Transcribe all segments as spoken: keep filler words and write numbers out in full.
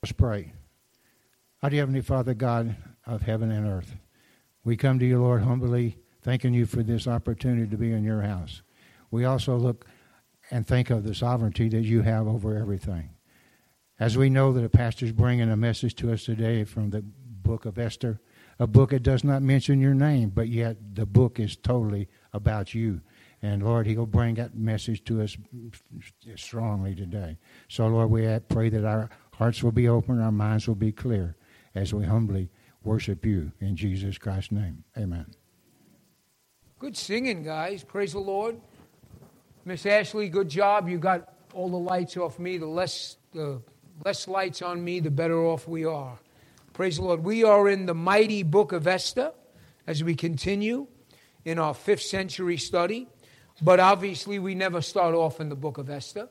Let's pray. Our dear Heavenly Father, God of heaven and earth, we come to you, Lord, humbly thanking you for this opportunity to be in your house. We also look and think of the sovereignty that you have over everything. As we know that a pastor's bringing a message to us today from the book of Esther, a book that does not mention your name, but yet the book is totally about you. And, Lord, he'll bring that message to us strongly today. So, Lord, we pray that our hearts will be open, our minds will be clear as we humbly worship you in Jesus Christ's name. Amen. Good singing, guys. Praise the Lord. Miss Ashley, good job. You got all the lights off me. The less, the less lights on me, the better off we are. Praise the Lord. We are in the mighty book of Esther as we continue in our fifth century study. But obviously, we never start off in the book of Esther.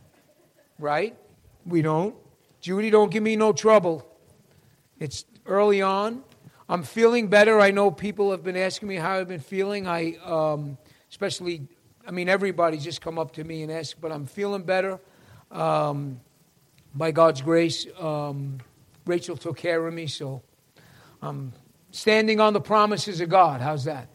Right? We don't. Judy, don't give me no trouble. It's early on. I'm feeling better. I know people have been asking me how I've been feeling. I, um, especially, I mean, everybody's just come up to me and asked, but I'm feeling better. Um, by God's grace, um, Rachel took care of me, so I'm standing on the promises of God. How's that?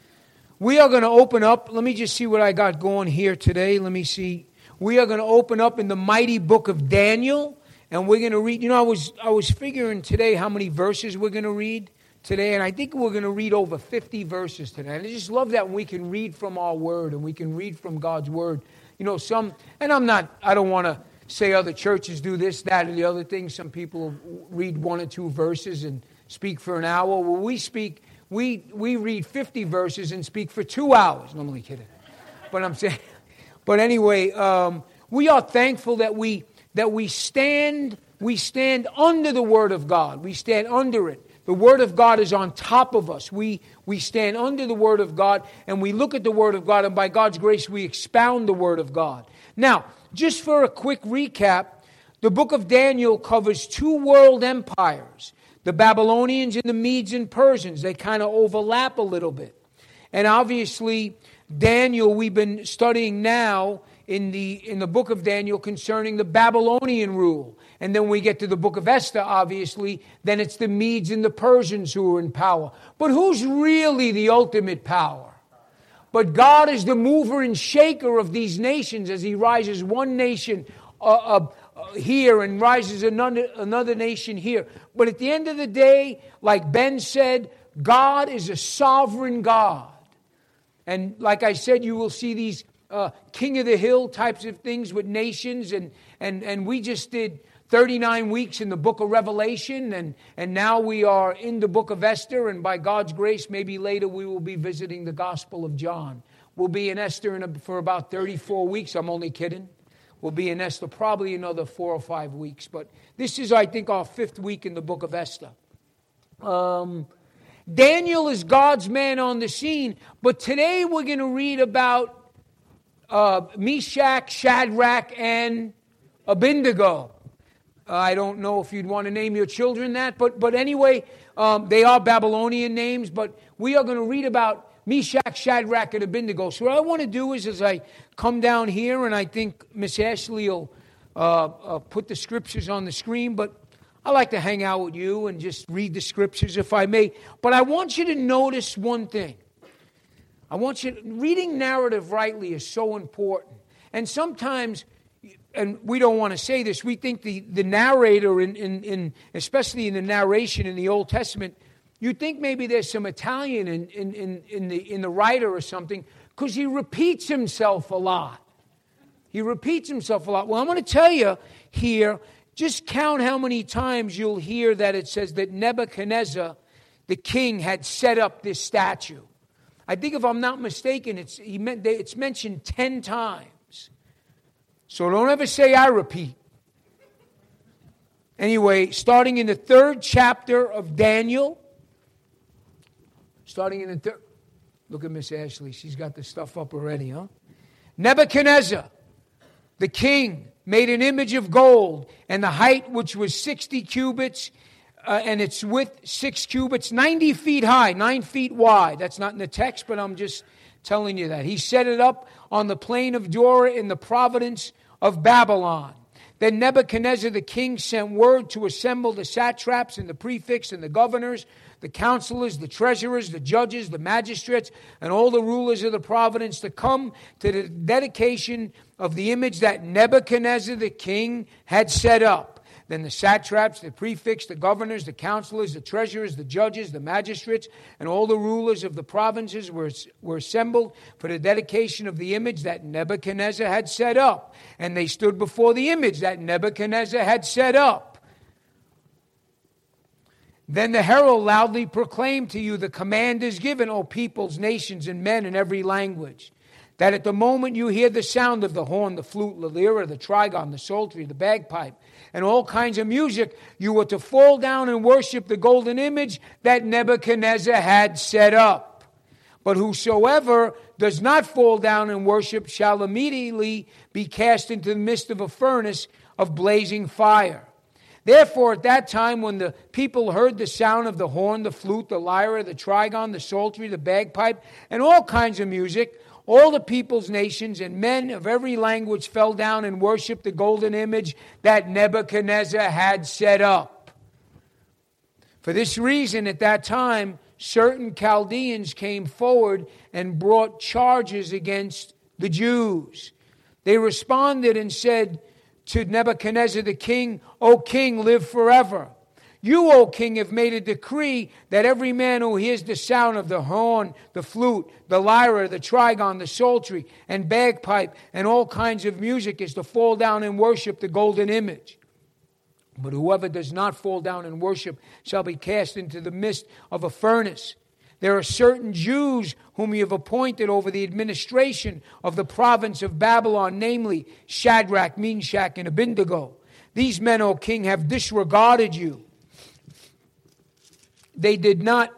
We are going to open up. Let me just see what I got going here today. Let me see. We are going to open up in the mighty book of Daniel. And we're going to read, you know, I was I was figuring today how many verses we're going to read today, and I think we're going to read over fifty verses today. And I just love that when we can read from our word and we can read from God's word. You know, some, and I'm not, I don't want to say other churches do this, that, or the other thing. Some people read one or two verses and speak for an hour. Well, we speak, we we read fifty verses and speak for two hours. No, I'm only kidding. But I'm saying, but anyway, um, we are thankful that we, that we stand, we stand under the Word of God. We stand under it. The Word of God is on top of us. We, we stand under the Word of God, and we look at the Word of God, and by God's grace, we expound the Word of God. Now, just for a quick recap, the book of Daniel covers two world empires, the Babylonians and the Medes and Persians. They kind of overlap a little bit. And obviously, Daniel, we've been studying now in the in the book of Daniel concerning the Babylonian rule. And then we get to the book of Esther, obviously. Then it's the Medes and the Persians who are in power. But who's really the ultimate power? But God is the mover and shaker of these nations as he rises one nation uh, uh, uh, here and rises another, another nation here. But at the end of the day, like Ben said, God is a sovereign God. And like I said, you will see these Uh, king of the hill types of things with nations, and and and we just did thirty-nine weeks in the book of Revelation, and and now we are in the book of Esther, and by God's grace, maybe later we will be visiting the Gospel of John. We'll be in Esther in a, for about thirty-four weeks. I'm only kidding. We'll be in Esther probably another four or five weeks, but this is, I think, our fifth week in the book of Esther. Um, Daniel is God's man on the scene, but today we're going to read about Uh, Meshach, Shadrach, and Abednego. Uh, I don't know if you'd want to name your children that, but but anyway, um, they are Babylonian names, but we are going to read about Meshach, Shadrach, and Abednego. So what I want to do is, as I come down here, and I think Miss Ashley will uh, uh, put the scriptures on the screen, but I like to hang out with you and just read the scriptures if I may. But I want you to notice one thing. I want you to, reading narrative rightly is so important. And sometimes, and we don't want to say this, we think the, the narrator, in, in, in especially in the narration in the Old Testament, you think maybe there's some Italian in, in, in, in, the, in the writer or something, because he repeats himself a lot. He repeats himself a lot. Well, I'm going to tell you here, just count how many times you'll hear that it says that Nebuchadnezzar, the king, had set up this statue. I think if I'm not mistaken, it's he meant it's mentioned ten times. So don't ever say I repeat. Anyway, starting in the third chapter of Daniel, starting in the third, look at Miss Ashley, she's got the stuff up already, huh? Nebuchadnezzar, the king, made an image of gold, and the height which was sixty cubits, Uh, and its width six cubits, ninety feet high, nine feet wide. That's not in the text, but I'm just telling you that. He set it up on the plain of Dura in the province of Babylon. Then Nebuchadnezzar the king sent word to assemble the satraps and the prefects and the governors, the counselors, the treasurers, the judges, the magistrates, and all the rulers of the province to come to the dedication of the image that Nebuchadnezzar the king had set up. Then the satraps, the prefects, the governors, the counselors, the treasurers, the judges, the magistrates, and all the rulers of the provinces were, were assembled for the dedication of the image that Nebuchadnezzar had set up. And they stood before the image that Nebuchadnezzar had set up. Then the herald loudly proclaimed to you, the command is given, O peoples, nations, and men in every language, that at the moment you hear the sound of the horn, the flute, the lyre, the trigon, the psaltery, the bagpipe, and all kinds of music, you are to fall down and worship the golden image that Nebuchadnezzar had set up. But whosoever does not fall down and worship shall immediately be cast into the midst of a furnace of blazing fire. Therefore, at that time, when the people heard the sound of the horn, the flute, the lyre, the trigon, the psaltery, the bagpipe, and all kinds of music, all the peoples, nations, and men of every language fell down and worshipped the golden image that Nebuchadnezzar had set up. For this reason, at that time, certain Chaldeans came forward and brought charges against the Jews. They responded and said to Nebuchadnezzar the king, O king, live forever. You, O king, have made a decree that every man who hears the sound of the horn, the flute, the lyre, the trigon, the psaltery, and bagpipe, and all kinds of music is to fall down and worship the golden image. But whoever does not fall down and worship shall be cast into the midst of a furnace. There are certain Jews whom you have appointed over the administration of the province of Babylon, namely Shadrach, Meshach, and Abednego. These men, O king, have disregarded you. They did not,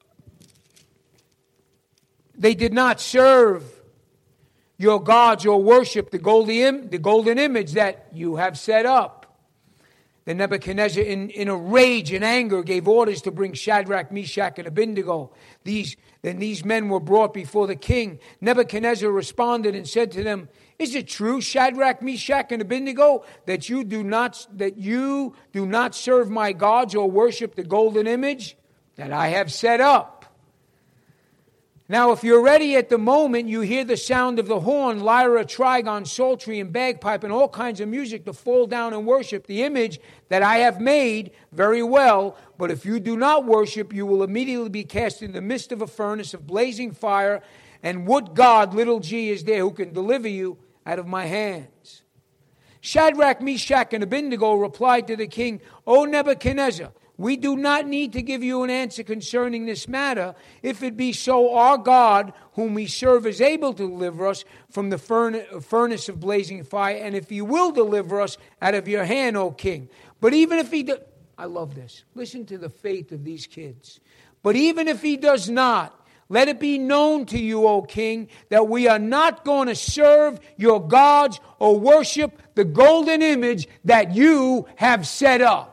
they did not serve your gods or worship the golden, the golden image that you have set up. Then Nebuchadnezzar, in, in a rage and anger, gave orders to bring Shadrach, Meshach, and Abednego. These, then these men were brought before the king. Nebuchadnezzar responded and said to them, Is it true, Shadrach, Meshach, and Abednego, that you do not that you do not serve my gods or worship the golden image that I have set up? Now, if you're ready at the moment, you hear the sound of the horn, lyre, trigon, psaltery, and bagpipe, and all kinds of music to fall down and worship the image that I have made, very well. But if you do not worship, you will immediately be cast in the midst of a furnace of blazing fire. And what God, little g, is there who can deliver you out of my hands? Shadrach, Meshach, and Abednego replied to the king, O Nebuchadnezzar, we do not need to give you an answer concerning this matter. If it be so, our God, whom we serve, is able to deliver us from the furnace of blazing fire, and if he will deliver us out of your hand, O king. But even if he does, I love this. Listen to the faith of these kids. But even if he does not, let it be known to you, O king, that we are not going to serve your gods or worship the golden image that you have set up.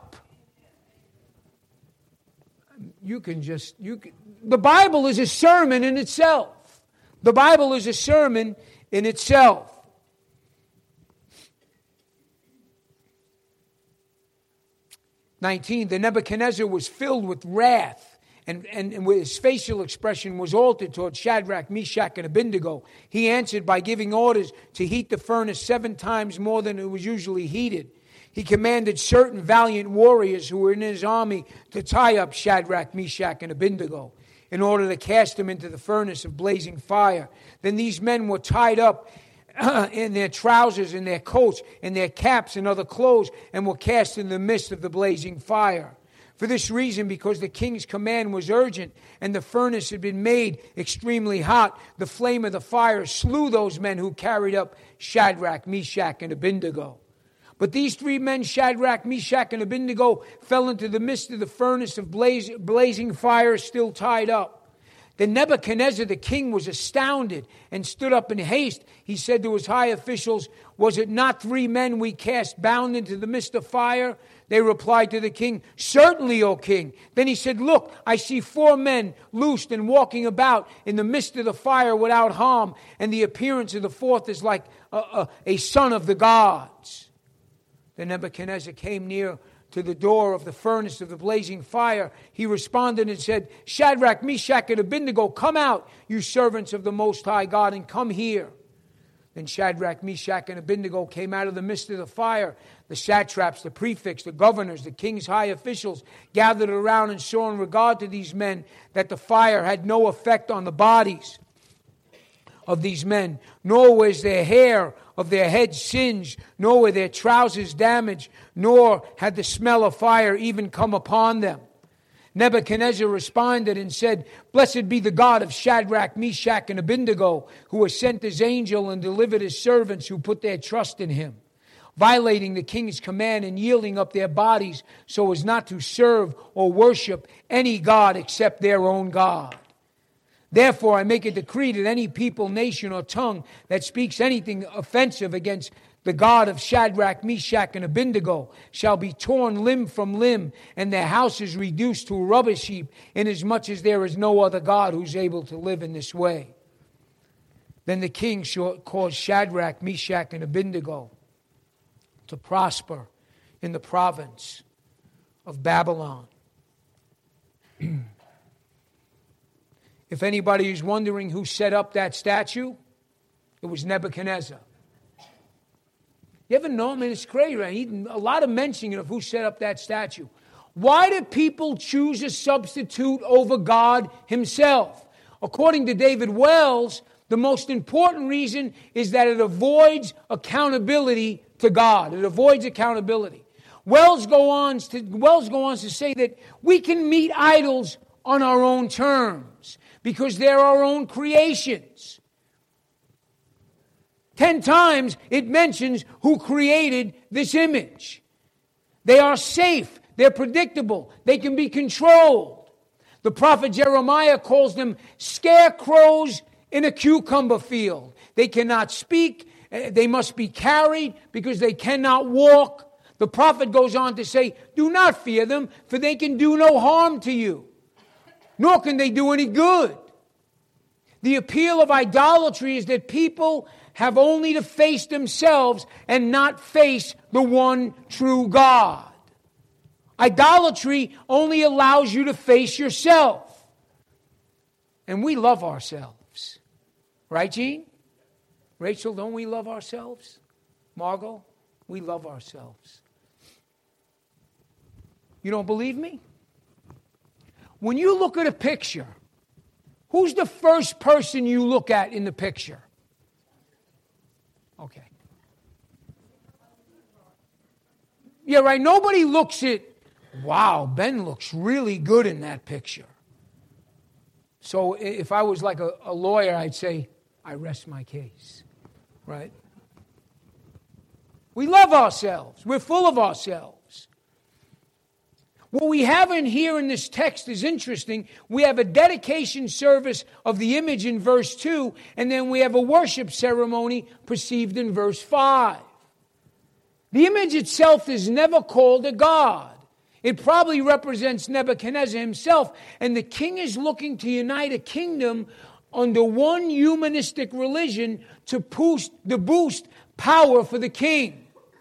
You can just, you can, the Bible is a sermon in itself. The Bible is a sermon in itself. nineteen, the Nebuchadnezzar was filled with wrath, and, and, and his facial expression was altered toward Shadrach, Meshach, and Abednego. He answered by giving orders to heat the furnace seven times more than it was usually heated. He commanded certain valiant warriors who were in his army to tie up Shadrach, Meshach, and Abednego in order to cast them into the furnace of blazing fire. Then these men were tied up in their trousers, in their coats, in their caps and other clothes, and were cast in the midst of the blazing fire. For this reason, because the king's command was urgent and the furnace had been made extremely hot, the flame of the fire slew those men who carried up Shadrach, Meshach, and Abednego. But these three men, Shadrach, Meshach, and Abednego, fell into the midst of the furnace of blaze, blazing fire, still tied up. Then Nebuchadnezzar the king was astounded and stood up in haste. He said to his high officials, Was it not three men we cast bound into the midst of fire? They replied to the king, Certainly, O king. Then he said, Look, I see four men loosed and walking about in the midst of the fire without harm, and the appearance of the fourth is like a, a, a son of the gods. Then Nebuchadnezzar came near to the door of the furnace of the blazing fire. He responded and said, Shadrach, Meshach, and Abednego, come out, you servants of the Most High God, and come here. Then Shadrach, Meshach, and Abednego came out of the midst of the fire. The satraps, the prefects, the governors, the king's high officials gathered around and saw in regard to these men that the fire had no effect on the bodies of these men, nor was their hair of their heads singed, nor were their trousers damaged, nor had the smell of fire even come upon them. Nebuchadnezzar responded and said, Blessed be the God of Shadrach, Meshach, and Abednego, who has sent his angel and delivered his servants who put their trust in him, violating the king's command and yielding up their bodies so as not to serve or worship any god except their own God. Therefore, I make a decree that any people, nation, or tongue that speaks anything offensive against the God of Shadrach, Meshach, and Abednego shall be torn limb from limb, and their houses reduced to a rubbish heap, inasmuch as there is no other God who's able to live in this way. Then the king caused Shadrach, Meshach, and Abednego to prosper in the province of Babylon. If anybody is wondering who set up that statue, it was Nebuchadnezzar. You ever know? I mean, it's crazy, right? A lot of mentioning of who set up that statue. Why do people choose a substitute over God himself? According to David Wells, the most important reason is that it avoids accountability to God. It avoids accountability. Wells, go on to, Wells goes on to say that we can meet idols on our own terms because they're our own creations. Ten times it mentions who created this image. They are safe. They're predictable. They can be controlled. The prophet Jeremiah calls them scarecrows in a cucumber field. They cannot speak. They must be carried because they cannot walk. The prophet goes on to say, do not fear them, for they can do no harm to you, nor can they do any good. The appeal of idolatry is that people have only to face themselves and not face the one true God. Idolatry only allows you to face yourself. And we love ourselves. Right, Gene? Rachel, don't we love ourselves? Margot, we love ourselves. You don't believe me? When you look at a picture, who's the first person you look at in the picture? Okay. Yeah, right. Nobody looks at, wow, Ben looks really good in that picture. So if I was like a, a lawyer, I'd say, I rest my case. Right? We love ourselves. We're full of ourselves. What we have in here in this text is interesting. We have a dedication service of the image in verse two, and then we have a worship ceremony perceived in verse five. The image itself is never called a god. It probably represents Nebuchadnezzar himself, and the king is looking to unite a kingdom under one humanistic religion to boost, to boost power for the king.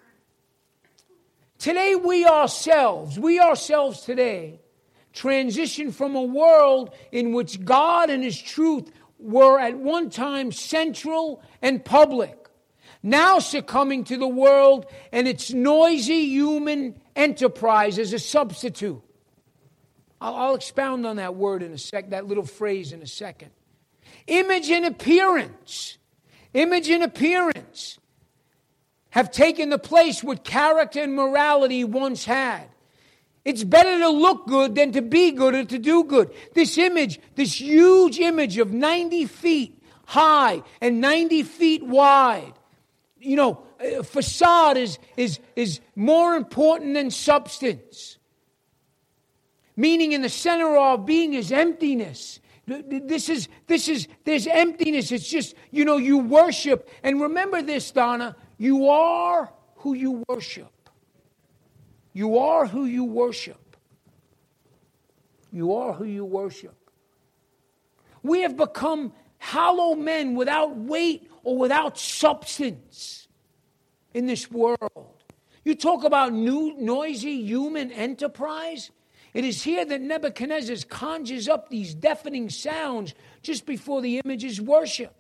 Today we ourselves, we ourselves today, transition from a world in which God and His truth were at one time central and public, now succumbing to the world and its noisy human enterprise as a substitute. I'll, I'll expound on that word in a sec, that little phrase in a second. Image and appearance. Image and appearance have taken the place what character and morality once had. It's better to look good than to be good or to do good. This image, this huge image of ninety feet high and ninety feet wide, you know, facade is, is, is more important than substance. Meaning in the center of our being is emptiness. This is, this is, there's emptiness. It's just, you know, you worship. And remember this, Donna, you are who you worship. You are who you worship. You are who you worship. We have become hollow men without weight or without substance in this world. You talk about new, noisy human enterprise. It is here that Nebuchadnezzar conjures up these deafening sounds just before the image is worshipped.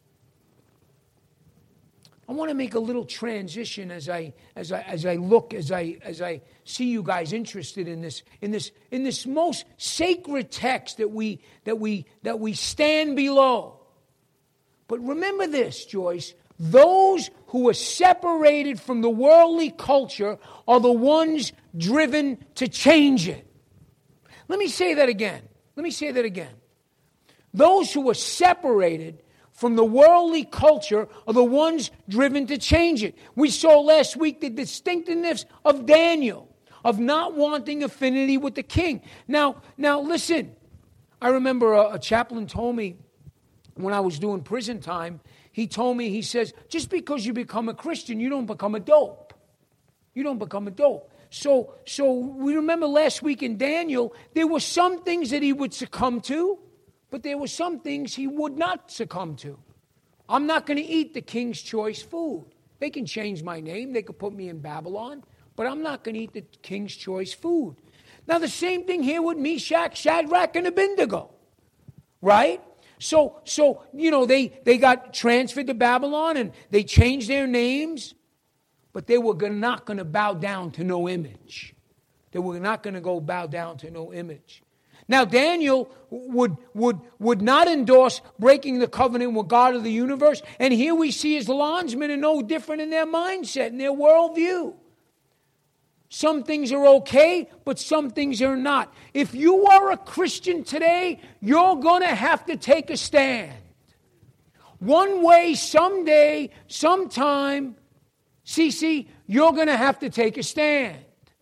I want to make a little transition as I as I as I look as I as I see you guys interested in this in this in this most sacred text that we that we that we stand below. But remember this, Joyce, those who are separated from the worldly culture are the ones driven to change it. Let me say that again. Let me say that again. Those who are separated from the worldly culture are the ones driven to change it. We saw last week the distinctiveness of Daniel, of not wanting affinity with the king. Now, now listen, I remember a, a chaplain told me when I was doing prison time, he told me, he says, just because you become a Christian, you don't become a dope. You don't become a dope. So, so we remember last week in Daniel, there were some things that he would succumb to, but there were some things he would not succumb to. I'm not going to eat the king's choice food. They can change my name. They could put me in Babylon, but I'm not going to eat the king's choice food. Now, the same thing here with Meshach, Shadrach, and Abednego, right? So, so you know, they, they got transferred to Babylon, and they changed their names, but they were not going to bow down to no image. They were not going to go bow down to no image. Now, Daniel would, would, would not endorse breaking the covenant with God of the universe. And here we see his landsmen are no different in their mindset and their worldview. Some things are okay, but some things are not. If you are a Christian today, you're going to have to take a stand. One way, someday, sometime, Cece, you're going to have to take a stand.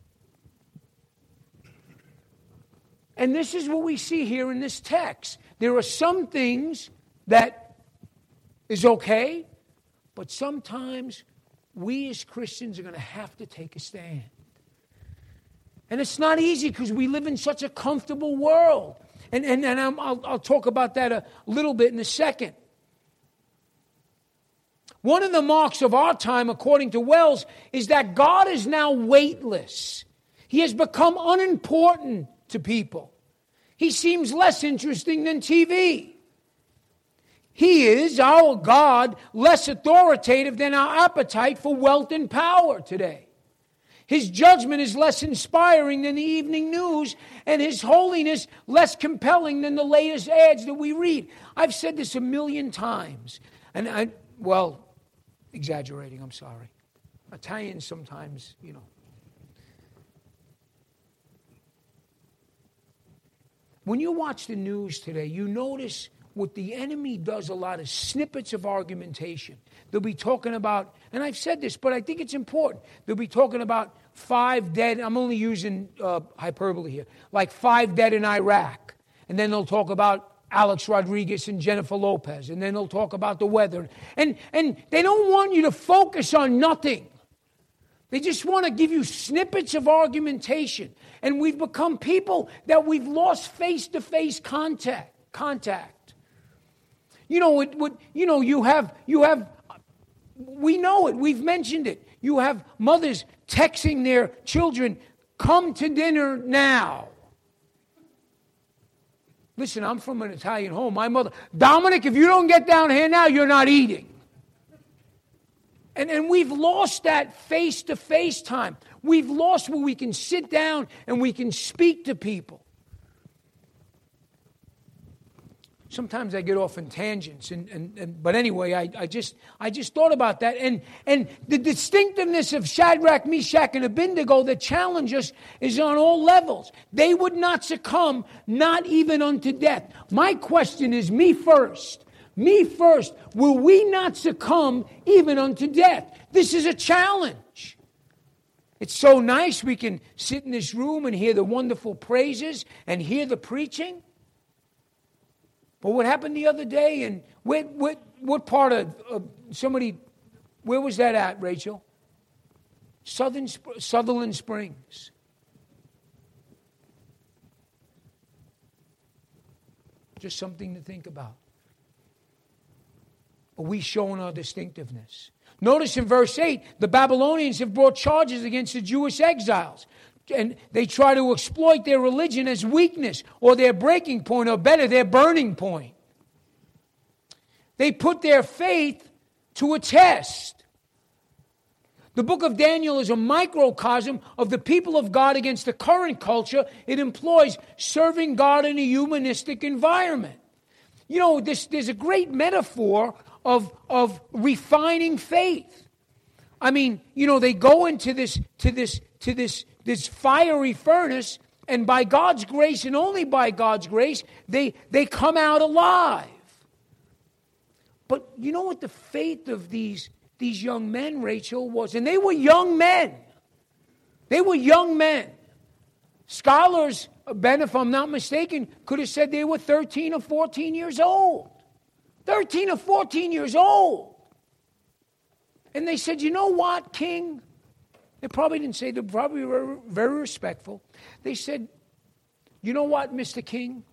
And this is what we see here in this text. There are some things that is okay, but sometimes we as Christians are going to have to take a stand. And it's not easy because we live in such a comfortable world. And, and, and I'm, I'll, I'll talk about that a little bit in a second. One of the marks of our time, according to Wells, is that God is now weightless. He has become unimportant to people. He seems less interesting than T V. He is, our God, less authoritative than our appetite for wealth and power today. His judgment is less inspiring than the evening news, and His holiness less compelling than the latest ads that we read. I've said this a million times, and I, well, exaggerating, I'm sorry. Italians sometimes, you know. When you watch the news today, you notice what the enemy does a lot is snippets of argumentation. They'll be talking about, and I've said this, but I think it's important. They'll be talking about five dead, I'm only using uh, hyperbole here, like five dead in Iraq. And then they'll talk about Alex Rodriguez and Jennifer Lopez. And then they'll talk about the weather. And, and they don't want you to focus on nothing. They just want to give you snippets of argumentation. And we've become people that we've lost face-to-face contact. Contact. You know, it would. You know, you have. You have. We know it. We've mentioned it. You have mothers texting their children, "Come to dinner now." Listen, I'm from an Italian home. My mother, Dominic, if you don't get down here now, you're not eating. And, and we've lost that face-to-face time. We've lost where we can sit down and we can speak to people. Sometimes I get off in tangents, and, and, and but anyway, I, I just I just thought about that. And, and the distinctiveness of Shadrach, Meshach, and Abednego that challenge us is on all levels. They would not succumb, not even unto death. My question is, me first. Me first, will we not succumb even unto death? This is a challenge. It's so nice we can sit in this room and hear the wonderful praises and hear the preaching. But what happened the other day, and where, where, what part of uh, somebody, where was that at, Rachel? Southern, Sutherland Springs. Just something to think about. Are we showing our distinctiveness? Notice in verse eight, the Babylonians have brought charges against the Jewish exiles. And they try to exploit their religion as weakness or their breaking point, or better, their burning point. They put their faith to a test. The book of Daniel is a microcosm of the people of God against the current culture it employs, serving God in a humanistic environment. You know, this, there's a great metaphor of, of refining faith. I mean, you know, they go into this, to this, to this, this fiery furnace, and by God's grace, and only by God's grace, they, they come out alive. But you know what the faith of these, these young men, Rachel, was? And they were young men. They were young men. Scholars, Ben, if I'm not mistaken, could have said they were thirteen or fourteen years old. thirteen or fourteen years old. And they said, you know what, King? They probably didn't say, they probably were very respectful. They said, you know what, Mister King?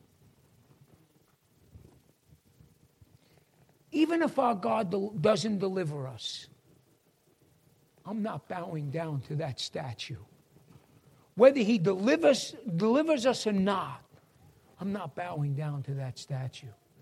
Even if our God del- doesn't deliver us, I'm not bowing down to that statue. Whether he delivers, delivers us or not, I'm not bowing down to that statue.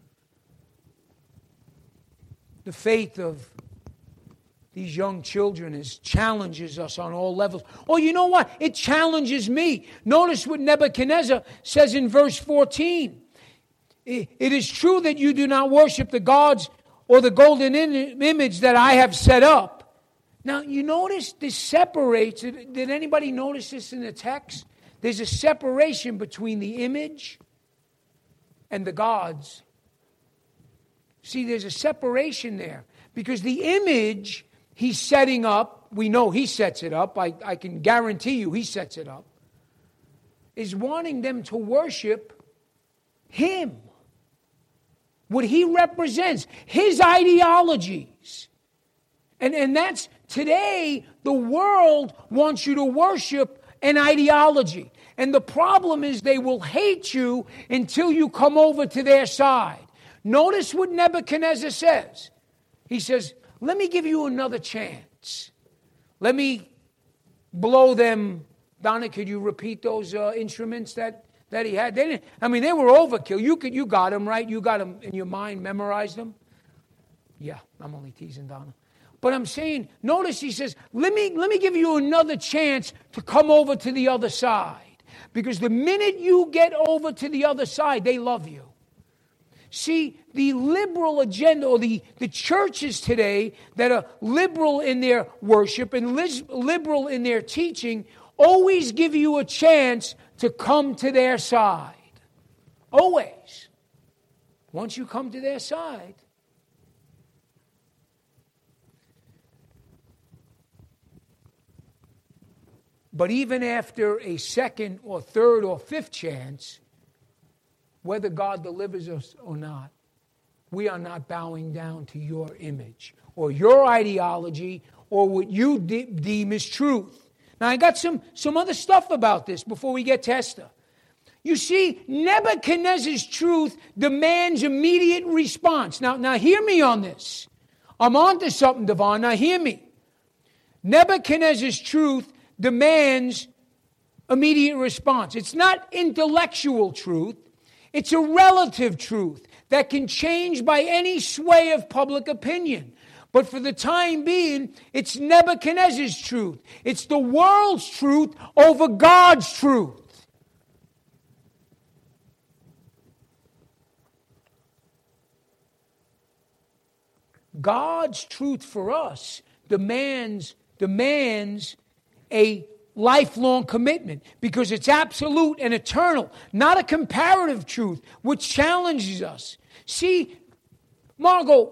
The faith of these young children is, challenges us on all levels. Oh, you know what? It challenges me. Notice what Nebuchadnezzar says in verse fourteen. It is true that you do not worship the gods or the golden image that I have set up. Now, you notice this separates. Did anybody notice this in the text? There's a separation between the image and the gods. See, there's a separation there. Because the image he's setting up, we know he sets it up, I, I can guarantee you he sets it up, is wanting them to worship him. What he represents, his ideologies. And, and that's, today, the world wants you to worship an ideology. And the problem is they will hate you until you come over to their side. Notice what Nebuchadnezzar says. He says, let me give you another chance. Let me blow them. Donna, could you repeat those uh, instruments that, that he had? They didn't, I mean, they were overkill. You could, you got them, right? You got them in your mind, memorized them? Yeah, I'm only teasing Donna. But I'm saying, notice he says, let me, let me give you another chance to come over to the other side. Because the minute you get over to the other side, they love you. See, the liberal agenda, or the, the churches today that are liberal in their worship and lis- liberal in their teaching, always give you a chance to come to their side. Always. Once you come to their side. But even after a second or third or fifth chance, whether God delivers us or not, we are not bowing down to your image or your ideology or what you de- deem as truth. Now, I got some, some other stuff about this before we get to Esther. You see, Nebuchadnezzar's truth demands immediate response. Now, now hear me on this. I'm on to something, Devon. Now, hear me. Nebuchadnezzar's truth demands immediate response. It's not intellectual truth. It's a relative truth that can change by any sway of public opinion. But for the time being, it's Nebuchadnezzar's truth. It's the world's truth over God's truth. God's truth for us demands, demands a lifelong commitment because it's absolute and eternal, not a comparative truth which challenges us. See, Margot,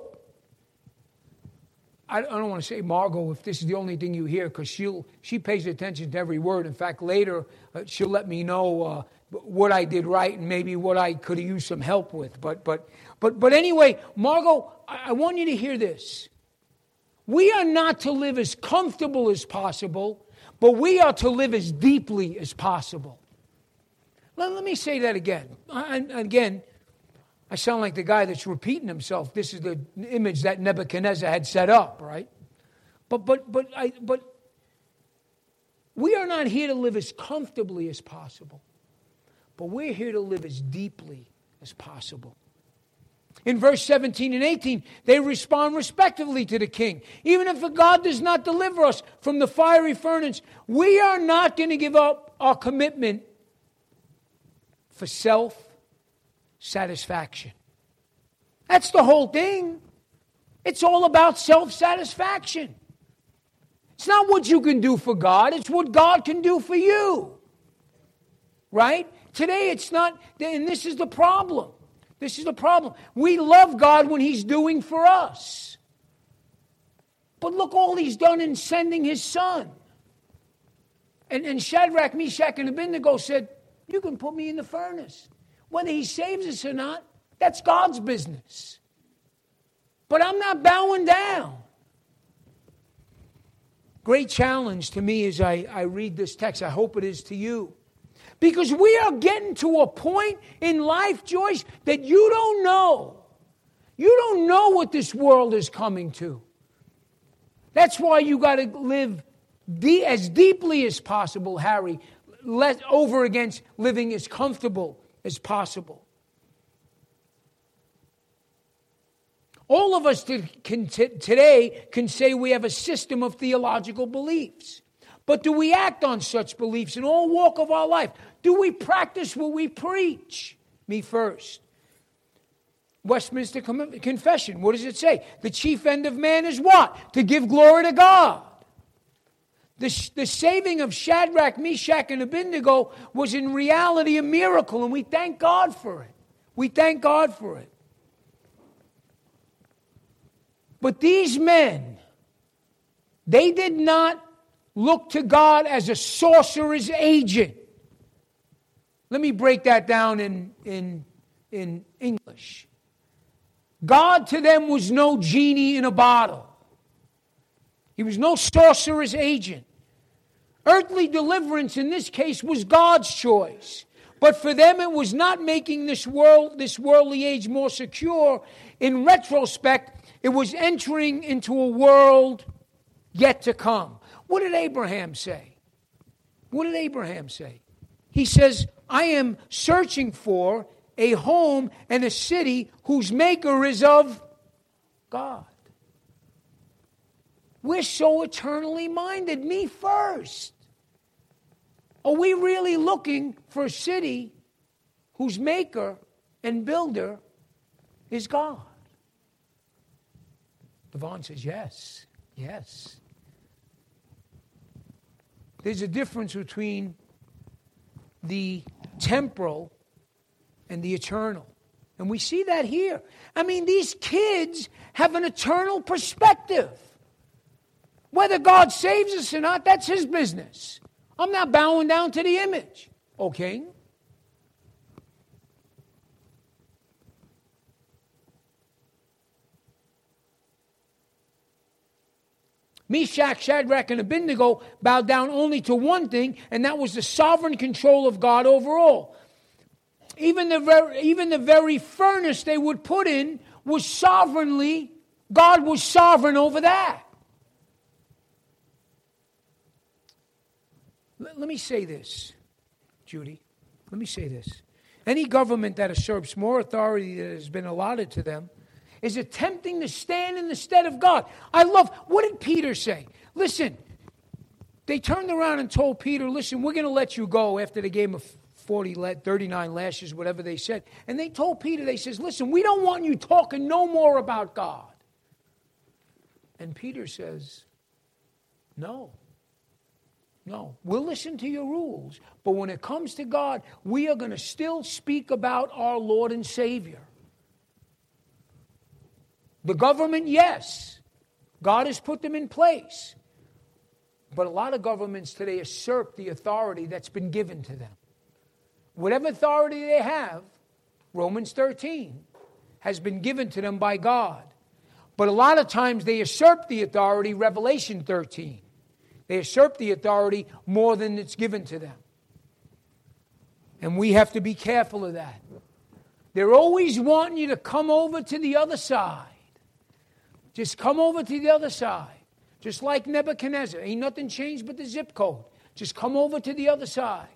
I don't want to say Margot if this is the only thing you hear because she'll she pays attention to every word. In fact, later uh, she'll let me know uh, what I did right and maybe what I could have used some help with. But but but but anyway, Margot, I, I want you to hear this. We are not to live as comfortable as possible, but we are to live as deeply as possible. Let, let me say that again. I, again, I sound like the guy that's repeating himself. This is the image that Nebuchadnezzar had set up, right? But but but I but we are not here to live as comfortably as possible, but we're here to live as deeply as possible. In verse seventeen and eighteen, they respond respectively to the king. Even if God does not deliver us from the fiery furnace, we are not going to give up our commitment for self-satisfaction. That's the whole thing. It's all about self-satisfaction. It's not what you can do for God, it's what God can do for you. Right? Today it's not, and this is the problem. This is the problem. We love God when He's doing for us. But look all He's done in sending His Son. And, and Shadrach, Meshach, and Abednego said, you can put me in the furnace. Whether He saves us or not, that's God's business. But I'm not bowing down. Great challenge to me as I, I read this text. I hope it is to you. Because we are getting to a point in life, Joyce, that you don't know. You don't know what this world is coming to. That's why you got to live de- as deeply as possible, Harry, let over against living as comfortable as possible. All of us t- can t- today can say we have a system of theological beliefs. But do we act on such beliefs in all walk of our life? Do we practice what we preach? Me first. Westminster Confession, what does it say? The chief end of man is what? To give glory to God. The, the saving of Shadrach, Meshach, and Abednego was in reality a miracle, and we thank God for it. We thank God for it. But these men, they did not look to God as a sorcerer's agent. Let me break that down in, in, in English. God to them was no genie in a bottle. He was no sorcerer's agent. Earthly deliverance in this case was God's choice. But for them it was not making this world, this worldly age more secure. In retrospect, it was entering into a world yet to come. What did Abraham say? What did Abraham say? He says, I am searching for a home and a city whose maker is of God. We're so eternally minded. Me first. Are we really looking for a city whose maker and builder is God? Devon says, yes, yes. There's a difference between the temporal and the eternal. And we see that here. I mean, these kids have an eternal perspective. Whether God saves us or not, that's His business. I'm not bowing down to the image. Okay? Meshach, Shadrach, and Abednego bowed down only to one thing, and that was the sovereign control of God over all. Even the very, even the very furnace they would put in was sovereignly, God was sovereign over that. Let, let me say this, Judy. Let me say this. Any government that usurps more authority than has been allotted to them is attempting to stand in the stead of God. I love, what did Peter say? Listen, they turned around and told Peter, listen, we're going to let you go after the game of forty, thirty-nine lashes, whatever they said. And they told Peter, they says, listen, we don't want you talking no more about God. And Peter says, no, no, we'll listen to your rules. But when it comes to God, we are going to still speak about our Lord and Savior. The government, yes. God has put them in place. But a lot of governments today usurp the authority that's been given to them. Whatever authority they have, Romans thirteen, has been given to them by God. But a lot of times they usurp the authority, Revelation thirteen. They usurp the authority more than it's given to them. And we have to be careful of that. They're always wanting you to come over to the other side. Just come over to the other side. Just like Nebuchadnezzar. Ain't nothing changed but the zip code. Just come over to the other side.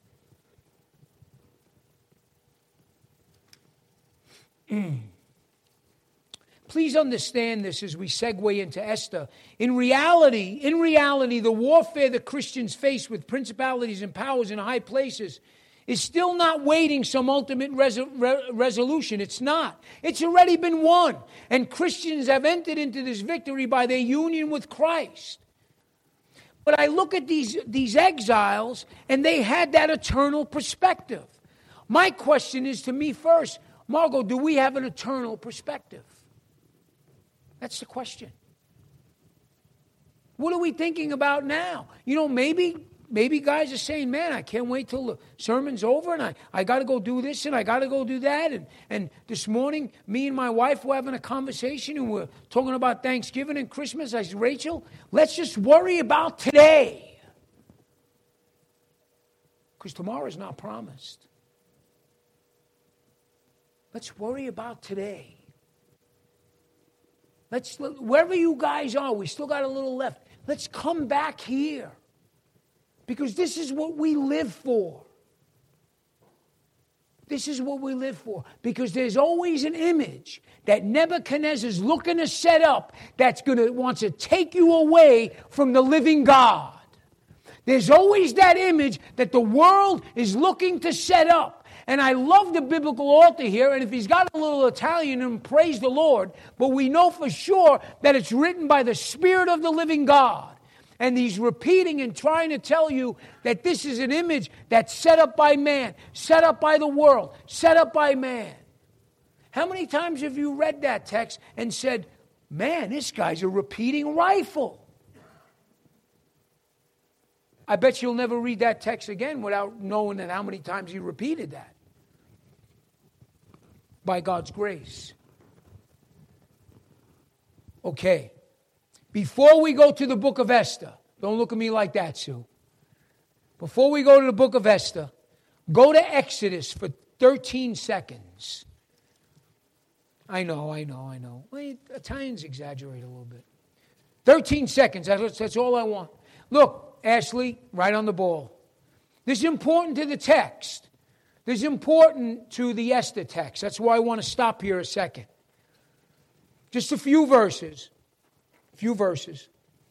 Mm. Please understand this as we segue into Esther. In reality, in reality, the warfare that Christians face with principalities and powers in high places is still not waiting some ultimate res- re- resolution. It's not. It's already been won. And Christians have entered into this victory by their union with Christ. But I look at these, these exiles, and they had that eternal perspective. My question is to me first, Margot, do we have an eternal perspective? That's the question. What are we thinking about now? You know, maybe maybe guys are saying, man, I can't wait till the sermon's over, and I, I got to go do this, and I got to go do that. And, and this morning, me and my wife were having a conversation, and we're talking about Thanksgiving and Christmas. I said, Rachel, let's just worry about today. Because tomorrow's not promised. Let's worry about today. Let's, wherever you guys are, we still got a little left. Let's come back here. Because this is what we live for. This is what we live for. Because there's always an image that Nebuchadnezzar's looking to set up that's going to want to take you away from the living God. There's always that image that the world is looking to set up. And I love the biblical author here, and if he's got a little Italian, then praise the Lord. But we know for sure that it's written by the Spirit of the living God. And he's repeating and trying to tell you that this is an image that's set up by man, set up by the world, set up by man. How many times have you read that text and said, man, this guy's a repeating rifle? I bet you'll never read that text again without knowing that how many times he repeated that. By God's grace. Okay. Before we go to the book of Esther, don't look at me like that, Sue. Before we go to the book of Esther, go to Exodus for thirteen seconds. I know, I know, I know. Well, Italians exaggerate a little bit. thirteen seconds, that's, that's all I want. Look, Ashley, right on the ball. This is important to the text. This is important to the Esther text. That's why I want to stop here a second. Just a few verses. A few verses.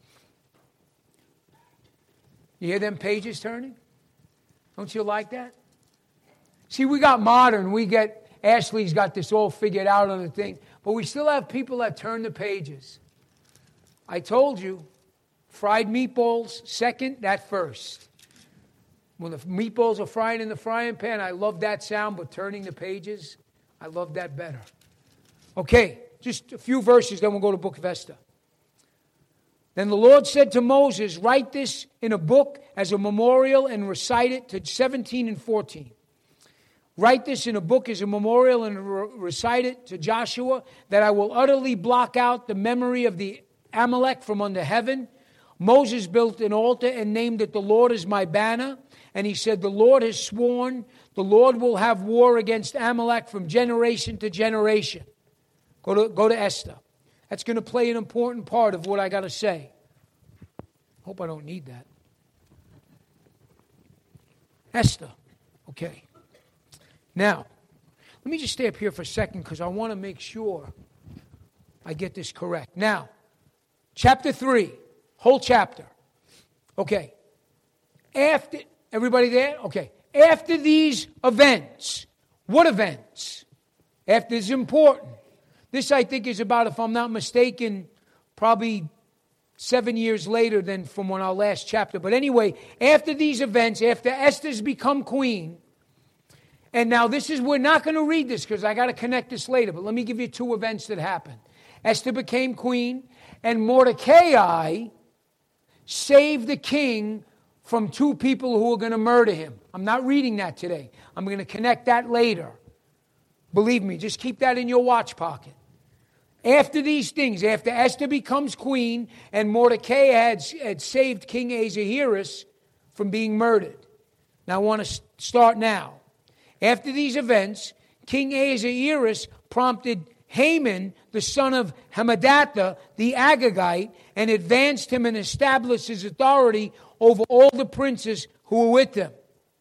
You hear them pages turning? Don't you like that? See, we got modern. We get, Ashley's got this all figured out on the thing. But we still have people that turn the pages. I told you, fried meatballs second, that first. When the meatballs are frying in the frying pan, I love that sound, but turning the pages, I love that better. Okay, just a few verses, then we'll go to the book of Esther. Then the Lord said to Moses, write this in a book as a memorial and recite it to seventeen and fourteen. Write this in a book as a memorial and re- recite it to Joshua, that I will utterly block out the memory of the Amalek from under heaven. Moses built an altar and named it, the Lord is my banner. And he said, the Lord has sworn, the Lord will have war against Amalek from generation to generation. Go to, go to Esther. That's going to play an important part of what I got to say. Hope I don't need that. Esther. Okay. Now, let me just stay up here for a second because I want to make sure I get this correct. Now, chapter three, whole chapter. Okay. After, everybody there? Okay. After these events, what events? After this is important. This, I think, is about, if I'm not mistaken, probably seven years later than from when our last chapter. But anyway, after these events, after Esther's become queen, and now this is, we're not going to read this because I got to connect this later, but let me give you two events that happened. Esther became queen, and Mordecai saved the king from two people who were going to murder him. I'm not reading that today. I'm going to connect that later. Believe me, just keep that in your watch pocket. After these things, after Esther becomes queen, and Mordecai had, had saved King Ahasuerus from being murdered. Now I want to start now. After these events, King Ahasuerus prompted Haman, the son of Hammedatha, the Agagite, and advanced him and established his authority over all the princes who were with him.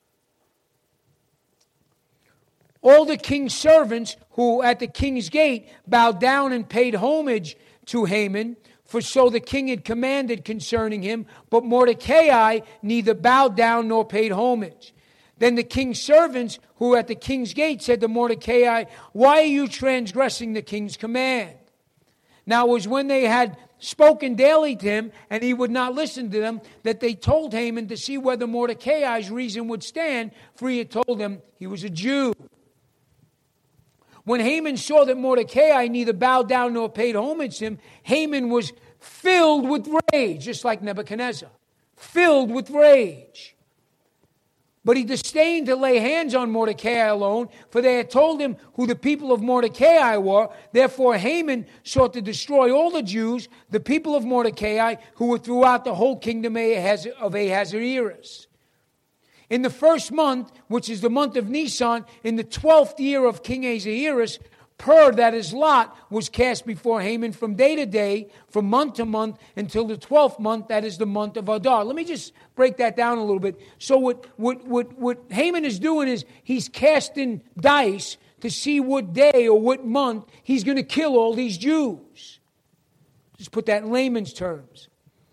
All the king's servants who at the king's gate bowed down and paid homage to Haman, for so the king had commanded concerning him, but Mordecai neither bowed down nor paid homage. Then the king's servants who were at the king's gate said to Mordecai, "Why are you transgressing the king's command?" Now it was when they had spoken daily to him, and he would not listen to them, that they told Haman to see whether Mordecai's reason would stand, for he had told them he was a Jew. When Haman saw that Mordecai neither bowed down nor paid homage to him, Haman was filled with rage, just like Nebuchadnezzar. Filled with rage. But he disdained to lay hands on Mordecai alone, for they had told him who the people of Mordecai were. Therefore Haman sought to destroy all the Jews, the people of Mordecai, who were throughout the whole kingdom of Ahasuerus. In the first month, which is the month of Nisan, in the twelfth year of King Ahasuerus, Pur, that is lot, was cast before Haman from day to day, from month to month, until the twelfth month, that is the month of Adar. Let me just break that down a little bit. So what, what, what, what Haman is doing is he's casting dice to see what day or what month he's going to kill all these Jews. Just put that in layman's terms.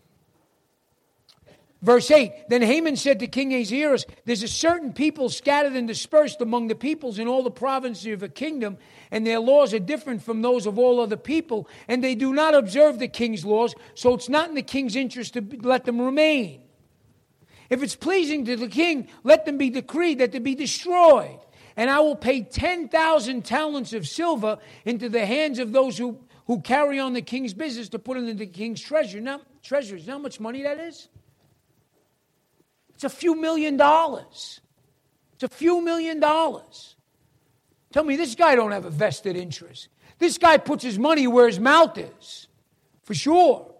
Verse eight, then Haman said to King Ahasuerus, "There's a certain people scattered and dispersed among the peoples in all the provinces of a kingdom, and their laws are different from those of all other people, and they do not observe the king's laws, so it's not in the king's interest to let them remain. If it's pleasing to the king, let them be decreed that they be destroyed. And I will pay ten thousand talents of silver into the hands of those who, who carry on the king's business to put it into the king's treasure." Now, treasuries, you know how much money that is? It's a few million dollars. It's a few million dollars. Tell me, this guy don't have a vested interest. This guy puts his money where his mouth is, for sure.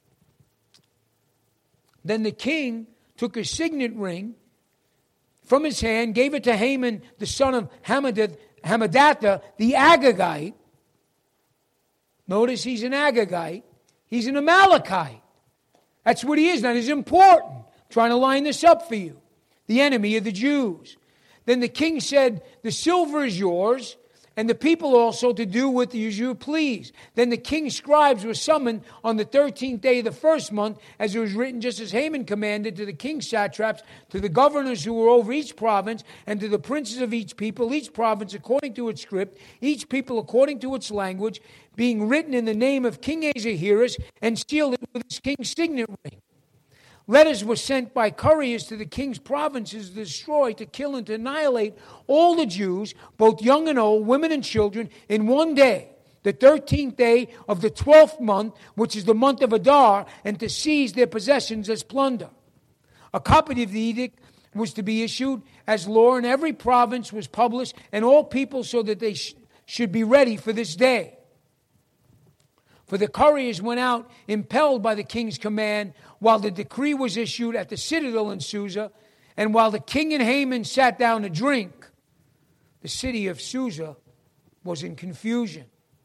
Then the king took a signet ring from his hand, gave it to Haman, the son of Hammedatha, the Agagite. Notice he's an Agagite. He's an Amalekite. That's what he is. Now, it's important. I'm trying to line this up for you. The enemy of the Jews. Then the king said, "The silver is yours, and the people also to do with you as you please." Then the king's scribes were summoned on the thirteenth day of the first month, as it was written, just as Haman commanded, to the king's satraps, to the governors who were over each province, and to the princes of each people, each province according to its script, each people according to its language, being written in the name of King Ahasuerus, and sealed it with his king's signet ring. Letters were sent by couriers to the king's provinces to destroy, to kill, and to annihilate all the Jews, both young and old, women and children, in one day, the thirteenth day of the twelfth month, which is the month of Adar, and to seize their possessions as plunder. A copy of the edict was to be issued as law in every province, was published, and all people, so that they sh- should be ready for this day. For the couriers went out, impelled by the king's command, while the decree was issued at the citadel in Susa, and while the king and Haman sat down to drink, the city of Susa was in confusion.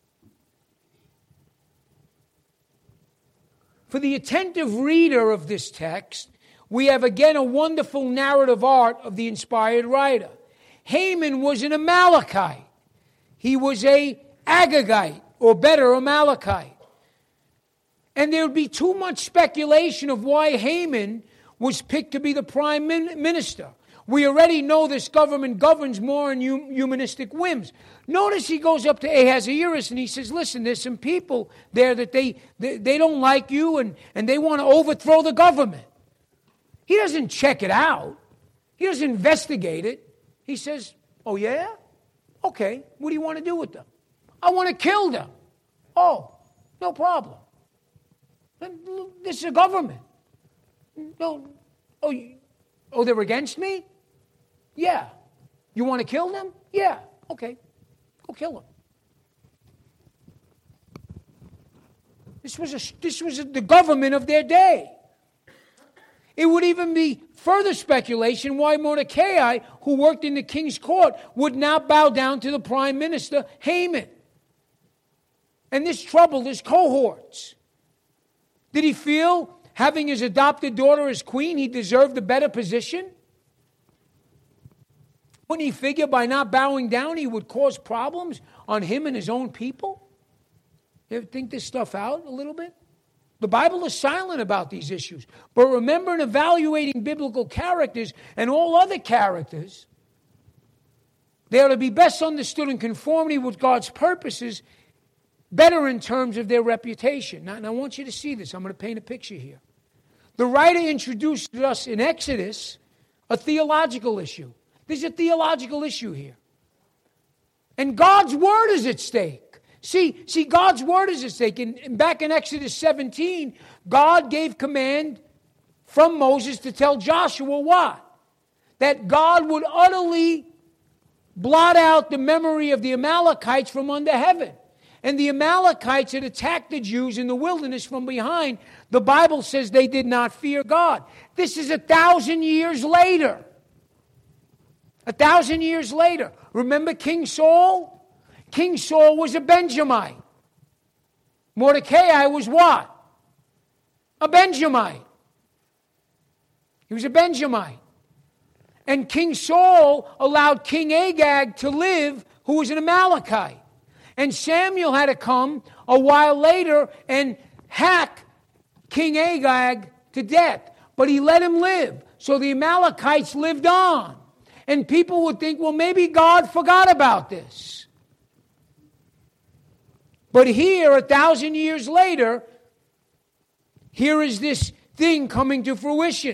For the attentive reader of this text, we have again a wonderful narrative art of the inspired writer. Haman was an Amalekite. He was a Agagite, or better, Amalekite. And there would be too much speculation of why Haman was picked to be the prime minister. We already know this government governs more in humanistic whims. Notice he goes up to Ahasuerus and he says, "Listen, there's some people there that they, they, they don't like you and, and they want to overthrow the government." He doesn't check it out. He doesn't investigate it. He says, "Oh yeah? Okay, what do you want to do with them?" "I want to kill them." "Oh, no problem. This is a government." "No, oh, you, oh, they're against me?" "Yeah." "You want to kill them?" "Yeah." "Okay, go kill them." This was a, this was a, the government of their day. It would even be further speculation why Mordecai, who worked in the king's court, would not bow down to the prime minister, Haman. And this troubled his cohorts. Did he feel, having his adopted daughter as queen, he deserved a better position? Wouldn't he figure by not bowing down he would cause problems on him and his own people? You ever think this stuff out a little bit? The Bible is silent about these issues. But remember, in evaluating biblical characters and all other characters, they are to be best understood in conformity with God's purposes, better in terms of their reputation. Now, and I want you to see this. I'm going to paint a picture here. The writer introduced us in Exodus a theological issue. There's a theological issue here. And God's word is at stake. See, see, God's word is at stake. And back in Exodus seventeen, God gave command from Moses to tell Joshua what? That God would utterly blot out the memory of the Amalekites from under heaven. And the Amalekites had attacked the Jews in the wilderness from behind. The Bible says they did not fear God. This is a thousand years later. A thousand years later. Remember King Saul? King Saul was a Benjamite. Mordecai was what? A Benjamite. He was a Benjamite. And King Saul allowed King Agag to live, who was an Amalekite. And Samuel had to come a while later and hack King Agag to death. But he let him live. So the Amalekites lived on. And people would think, well, maybe God forgot about this. But here, a thousand years later, here is this thing coming to fruition.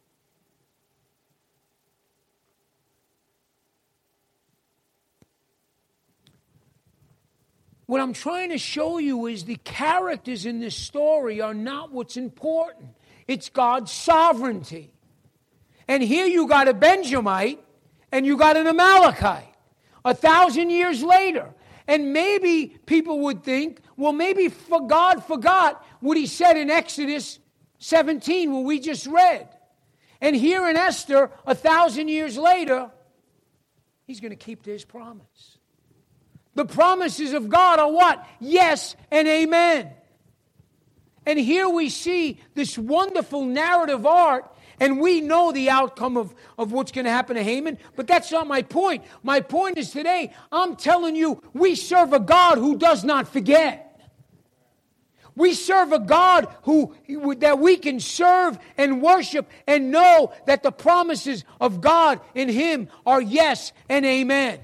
What I'm trying to show you is the characters in this story are not what's important. It's God's sovereignty. And here you got a Benjamite and you got an Amalekite. A thousand years later. And maybe people would think, well, maybe for God forgot what he said in Exodus seventeen, what we just read. And here in Esther, a thousand years later, he's going to keep his promise. The promises of God are what? Yes and amen. And here we see this wonderful narrative art, and we know the outcome of, of what's going to happen to Haman, but that's not my point. My point is today, I'm telling you, we serve a God who does not forget. We serve a God who that we can serve and worship and know that the promises of God in Him are yes and amen.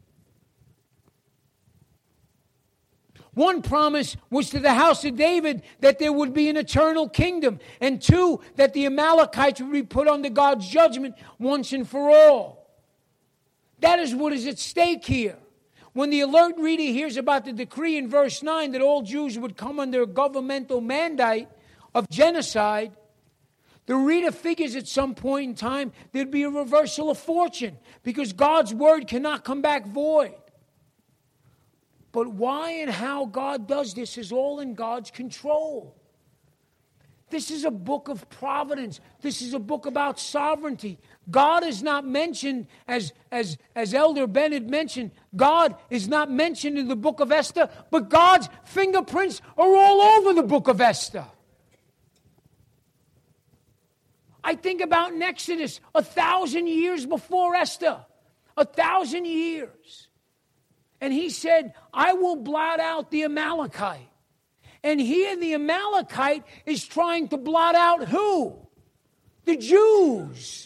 One promise was to the house of David that there would be an eternal kingdom. And two, that the Amalekites would be put under God's judgment once and for all. That is what is at stake here. When the alert reader hears about the decree in verse nine that all Jews would come under a governmental mandate of genocide, the reader figures at some point in time there'd be a reversal of fortune because God's word cannot come back void. But why and how God does this is all in God's control. This is a book of providence. This is a book about sovereignty. God is not mentioned, as, as, as Elder Bennett mentioned, God is not mentioned in the book of Esther, but God's fingerprints are all over the book of Esther. I think about in Exodus, a thousand years before Esther. A thousand years. And he said, I will blot out the Amalekite. And here the Amalekite is trying to blot out who? The Jews.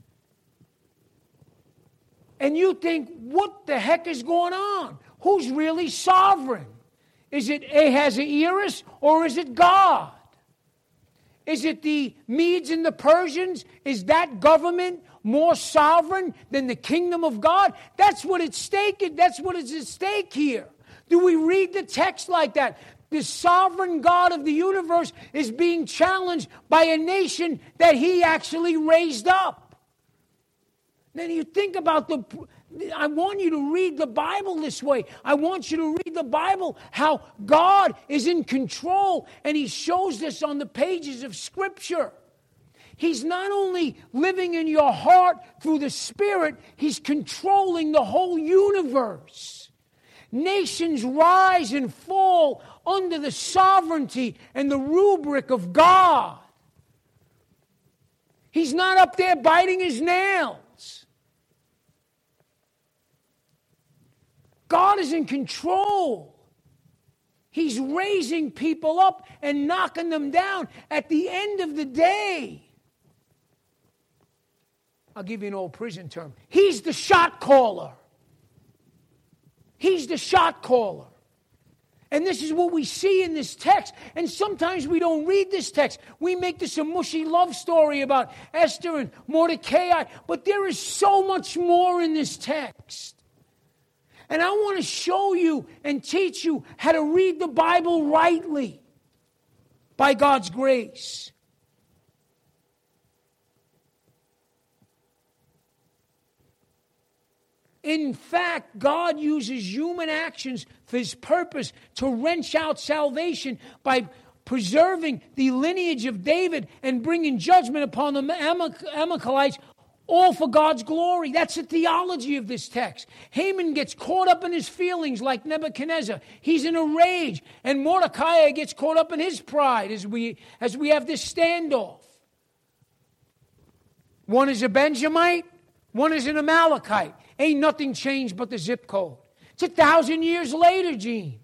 And you think, what the heck is going on? Who's really sovereign? Is it Ahasuerus or is it God? Is it the Medes and the Persians? Is that government more sovereign than the kingdom of God? That's what it's stake. That's what is at stake here. Do we read the text like that? The sovereign God of the universe is being challenged by a nation that He actually raised up. Then you think about the... I want you to read the Bible this way. I want you to read the Bible, how God is in control, and He shows this on the pages of Scripture. He's not only living in your heart through the Spirit, He's controlling the whole universe. Nations rise and fall under the sovereignty and the rubric of God. He's not up there biting his nails. God is in control. He's raising people up and knocking them down at the end of the day. I'll give you an old prison term. He's the shot caller. He's the shot caller. And this is what we see in this text. And sometimes we don't read this text. We make this a mushy love story about Esther and Mordecai. But there is so much more in this text. And I want to show you and teach you how to read the Bible rightly by God's grace. In fact, God uses human actions for his purpose to wrench out salvation by preserving the lineage of David and bringing judgment upon the Amalekites, all for God's glory. That's the theology of this text. Haman gets caught up in his feelings like Nebuchadnezzar. He's in a rage. And Mordecai gets caught up in his pride as we, as we have this standoff. One is a Benjamite, one is an Amalekite. Ain't nothing changed but the zip code. It's a thousand years later, Gene.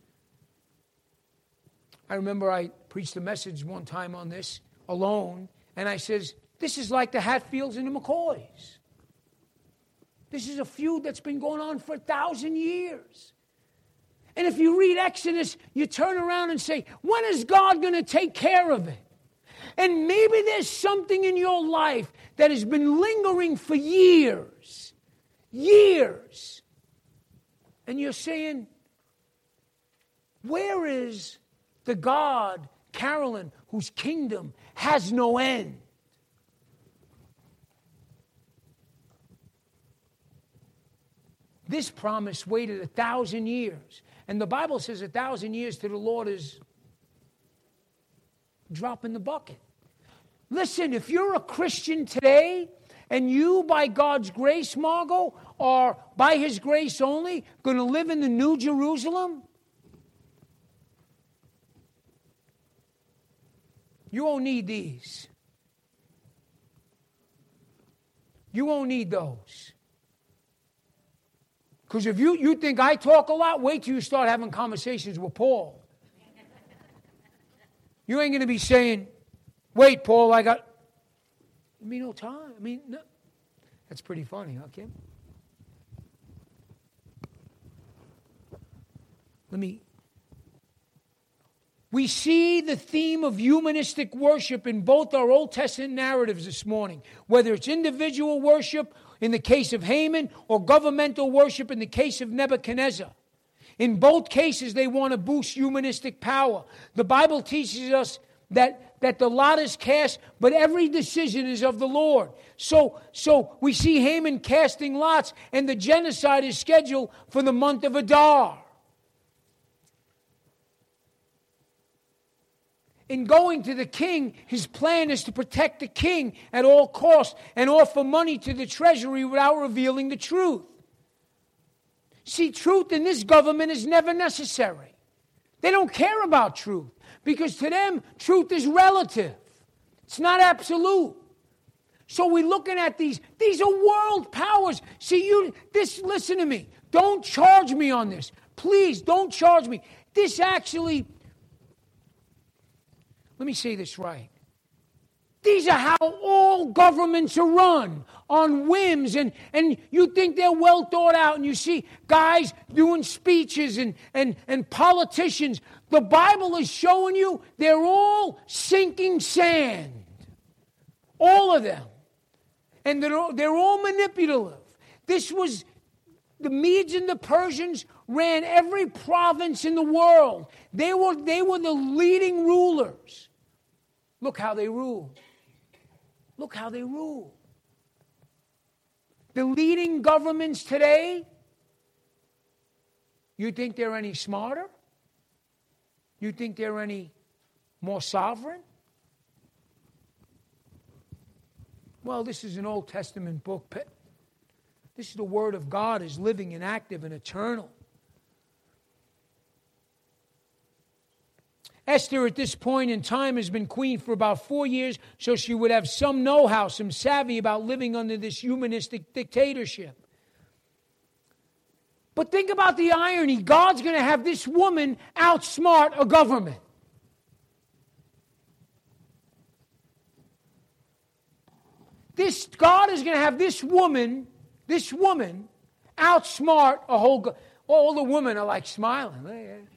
I remember I preached a message one time on this alone, and I says, this is like the Hatfields and the McCoys. This is a feud that's been going on for a thousand years. And if you read Exodus, you turn around and say, when is God going to take care of it? And maybe there's something in your life that has been lingering for years. Years. And you're saying, where is the God, Carolyn, whose kingdom has no end? This promise waited a thousand years. And the Bible says a thousand years to the Lord is dropping the bucket. Listen, if you're a Christian today, and you, by God's grace, Margot, are by his grace only, going to live in the New Jerusalem, you won't need these. You won't need those. Because if you, you think I talk a lot, wait till you start having conversations with Paul. You ain't going to be saying, wait, Paul, I got... I mean, no time. I mean, no. That's pretty funny, huh, Kim? Let me... We see the theme of humanistic worship in both our Old Testament narratives this morning, whether it's individual worship in the case of Haman or governmental worship in the case of Nebuchadnezzar. In both cases, they want to boost humanistic power. The Bible teaches us that, that the lot is cast, but every decision is of the Lord. So, so we see Haman casting lots, and the genocide is scheduled for the month of Adar. In going to the king, his plan is to protect the king at all costs and offer money to the treasury without revealing the truth. See, truth in this government is never necessary. They don't care about truth because to them, truth is relative. It's not absolute. So we're looking at these. These are world powers. See, you, this, listen to me. Don't charge me on this. Please, don't charge me. This actually... Let me say this right. These are how all governments are run, on whims, and, and you think they're well thought out, and you see guys doing speeches and, and, and politicians. The Bible is showing you they're all sinking sand. All of them. And they're all, they're all manipulative. This was, the Medes and the Persians ran every province in the world. They were, they were the leading rulers. Look how they rule. Look how they rule. The leading governments today, you think they're any smarter? You think they're any more sovereign? Well, this is an Old Testament book. This is the Word of God, is living and active and eternal. Esther at this point in time has been queen for about four years, so she would have some know-how, some savvy about living under this humanistic dictatorship. But think about the irony. God's going to have this woman outsmart a government. This God is going to have this woman, this woman, outsmart a whole. Go- All the women are like smiling.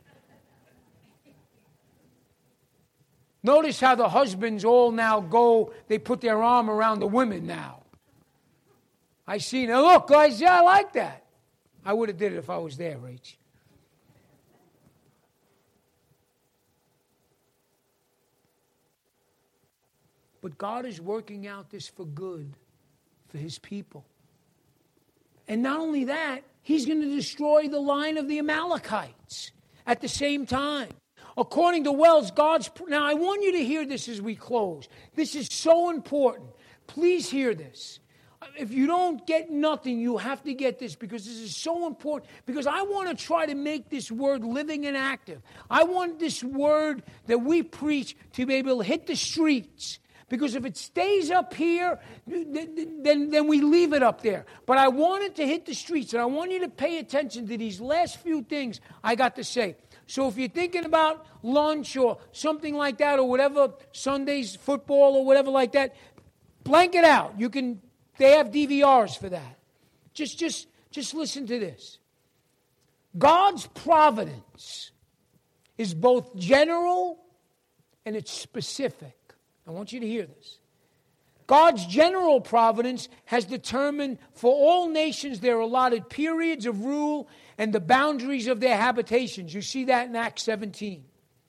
Notice how the husbands all now go. They put their arm around the women now. I seen it. Look, guys, yeah, I like that. I would have did it if I was there, Rach. But God is working out this for good for his people. And not only that, he's going to destroy the line of the Amalekites at the same time. According to Wells, God's... Now, I want you to hear this as we close. This is so important. Please hear this. If you don't get nothing, you have to get this, because this is so important. Because I want to try to make this word living and active. I want this word that we preach to be able to hit the streets. Because if it stays up here, then, then we leave it up there. But I want it to hit the streets, and I want you to pay attention to these last few things I got to say. So if you're thinking about lunch or something like that, or whatever, Sundays, football or whatever like that, blank it out. You can, they have D V Rs for that. Just, just, just listen to this. God's providence is both general and it's specific. I want you to hear this. God's general providence has determined for all nations their allotted periods of rule and the boundaries of their habitations. You see that in Acts seventeen.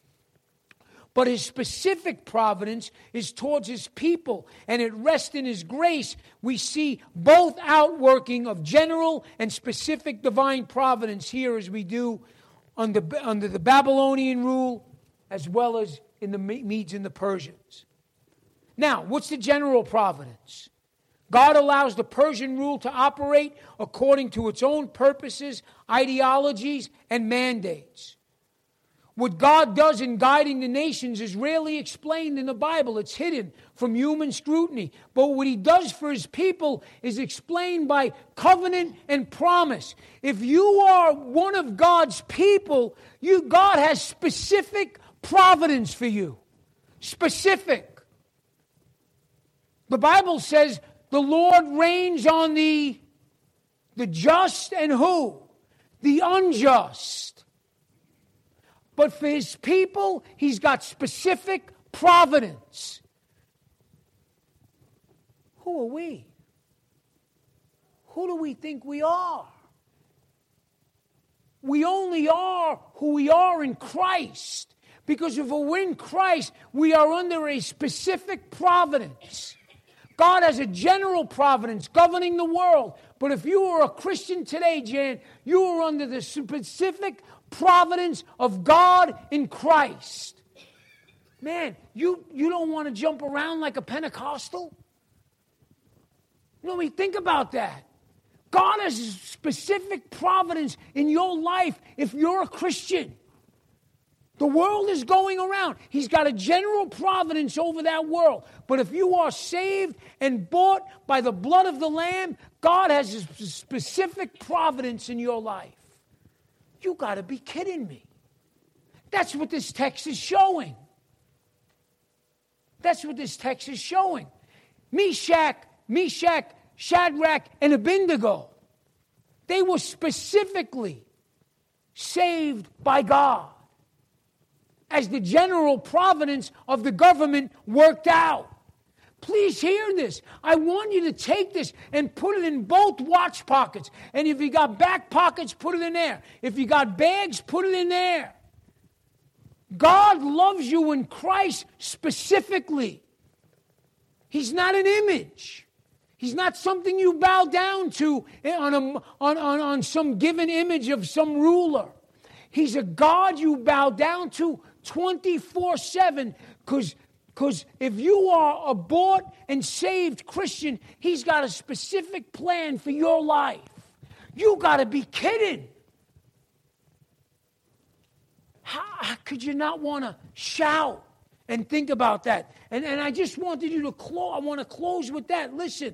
But his specific providence is towards his people, and it rests in his grace. We see both outworking of general and specific divine providence here, as we do under, under the Babylonian rule, as well as in the Medes and the Persians. Now, what's the general providence? God allows the Persian rule to operate according to its own purposes, ideologies, and mandates. What God does in guiding the nations is rarely explained in the Bible. It's hidden from human scrutiny. But what he does for his people is explained by covenant and promise. If you are one of God's people, you God has specific providence for you. Specific. The Bible says the Lord reigns on the, the just and who? The unjust. But for his people, he's got specific providence. Who are we? Who do we think we are? We only are who we are in Christ. Because if we're in Christ, we are under a specific providence. God has a general providence governing the world. But if you are a Christian today, Jan, you are under the specific providence of God in Christ. Man, you, you don't want to jump around like a Pentecostal? You know, I mean, think about that. God has a specific providence in your life if you're a Christian. The world is going around. He's got a general providence over that world. But if you are saved and bought by the blood of the Lamb, God has a specific providence in your life. You got to be kidding me. That's what this text is showing. That's what this text is showing. Meshach, Meshach, Shadrach, and Abednego, they were specifically saved by God, as the general providence of the government worked out. Please hear this. I want you to take this and put it in both watch pockets. And if you got back pockets, put it in there. If you got bags, put it in there. God loves you in Christ specifically. He's not an image. He's not something you bow down to on, a, on, on, on some given image of some ruler. He's a God you bow down to twenty-four seven, because because if you are a bought and saved Christian, he's got a specific plan for your life. You got to be kidding. How, how could you not want to shout and think about that? And, and I just wanted you to close. I want to close with that. Listen.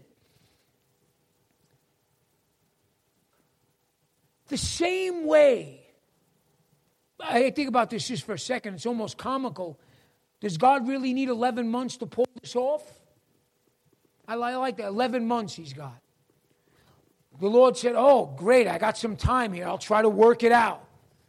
The same way, I think about this just for a second. It's almost comical. Does God really need eleven months to pull this off? I like that. eleven months he's got. The Lord said, oh, great, I got some time here. I'll try to work it out.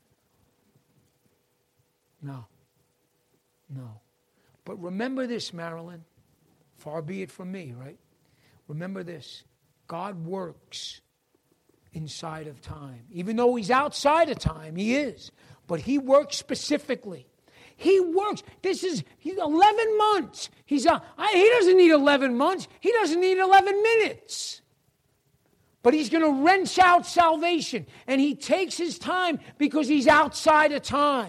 No. No. But remember this, Marilyn. Far be it from me, right? Remember this. God works inside of time. Even though he's outside of time, he is. But he works specifically. He works. This is he's eleven months. He's uh, I, he doesn't need eleven months. He doesn't need eleven minutes. But he's going to wrench out salvation. And he takes his time because he's outside of time.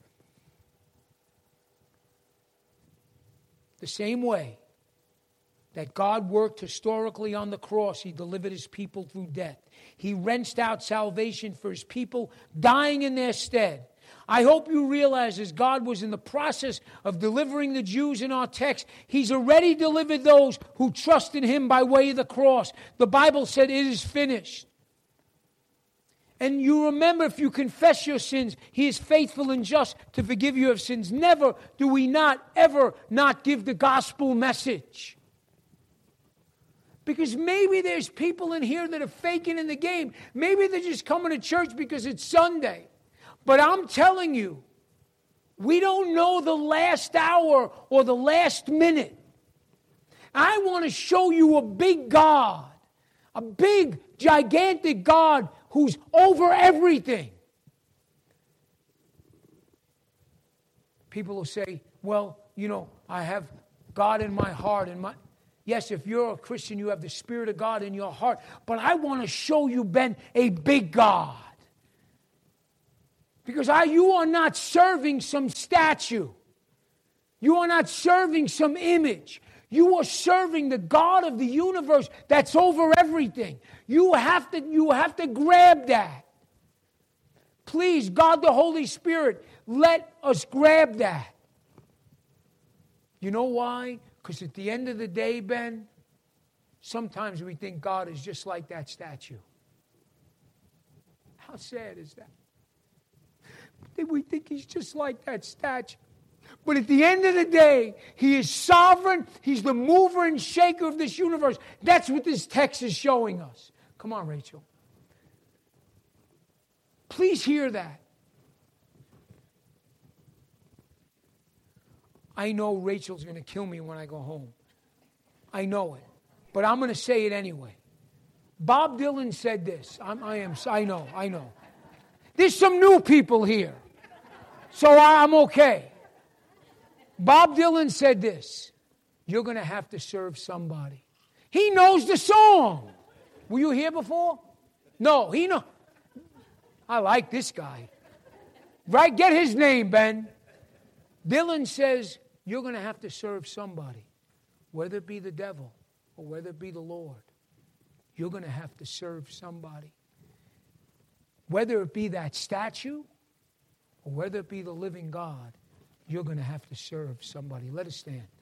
The same way that God worked historically on the cross, he delivered his people through death. He wrenched out salvation for his people, dying in their stead. I hope you realize as God was in the process of delivering the Jews in our text, he's already delivered those who trust in him by way of the cross. The Bible said it is finished. And you remember, if you confess your sins, he is faithful and just to forgive you of sins. Never do we not ever not give the gospel message. Because maybe there's people in here that are faking in the game. Maybe they're just coming to church because it's Sunday. But I'm telling you, we don't know the last hour or the last minute. I want to show you a big God, a big, gigantic God who's over everything. People will say, well, you know, I have God in my heart. And my Yes, if you're a Christian, you have the Spirit of God in your heart. But I want to show you, Ben, a big God. Because I, you are not serving some statue. You are not serving some image. You are serving the God of the universe that's over everything. You have to, you have to grab that. Please, God the Holy Spirit, let us grab that. You know why? Because at the end of the day, Ben, sometimes we think God is just like that statue. How sad is that? We think he's just like that statue. But at the end of the day, he is sovereign. He's the mover and shaker of this universe. That's what this text is showing us. Come on, Rachel. Please hear that. I know Rachel's going to kill me when I go home. I know it. But I'm going to say it anyway. Bob Dylan said this. I'm, I am. I know. I know. There's some new people here. So I'm okay. Bob Dylan said this. You're going to have to serve somebody. He knows the song. Were you here before? No, he know. I like this guy. Right? Get his name, Ben. Dylan says, you're going to have to serve somebody, whether it be the devil or whether it be the Lord. You're going to have to serve somebody. Whether it be that statue or whether it be the living God, you're going to have to serve somebody. Let us stand.